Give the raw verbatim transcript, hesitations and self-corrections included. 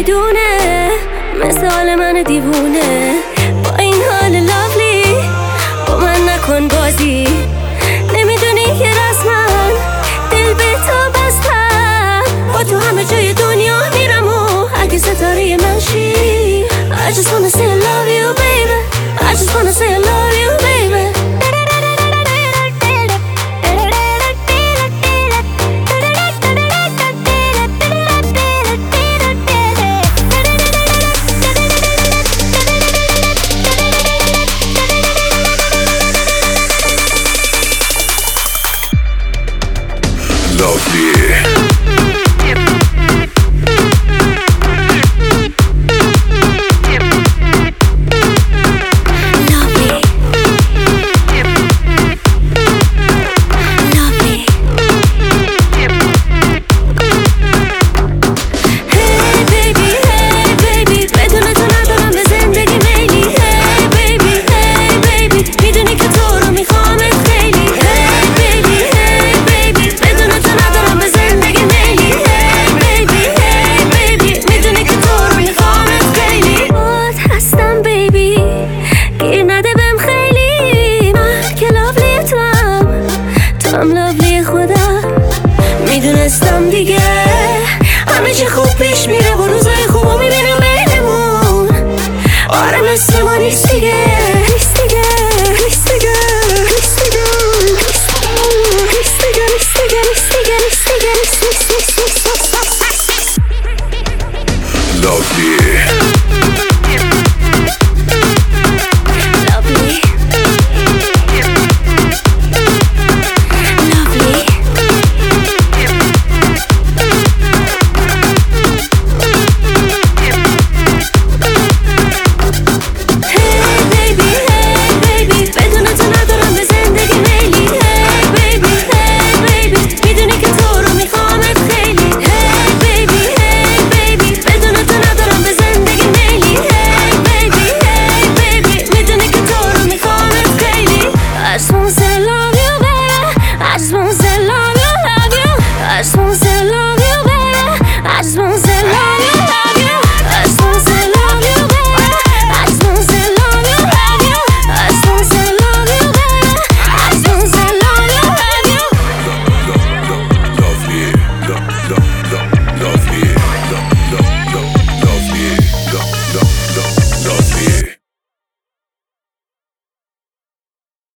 میدونه مثال من دیوونه. با این حال لاولی با من نکن بازی. نمیدونی که رسما دل به تو بستم. با تو همه جای دنیا میرم و اگه ستاره من شی. I just wanna say I love you baby. I just wanna say I love you baby. Lovely. I'm lovely خدا میدونستم دیگه همه چی خوب پیش میره و روزای خوبو میبینم بینمون. آره مثل ما نیست دیگه نیست دیگه نیست دیگه نیست دیگه نیست دیگه نیست دیگه نیست دیگه نیست دیگه نیست نیست نیست نیست Lovely. I just wanna say I love you, baby. I just wanna say I love you, love you. I just wanna say